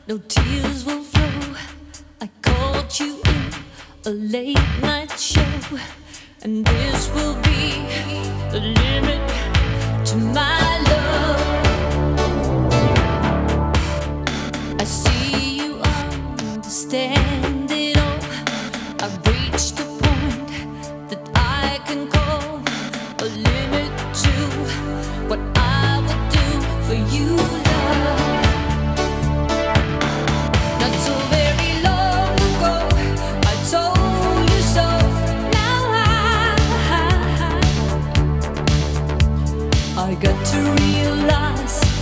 no tears will flow. I called you in a late night show, and this will be the limit to my love. I see you understand it all. I've reached a point that I can call a limit to what I would do for you, love. Not so very long ago, I told you so. Now I got to realize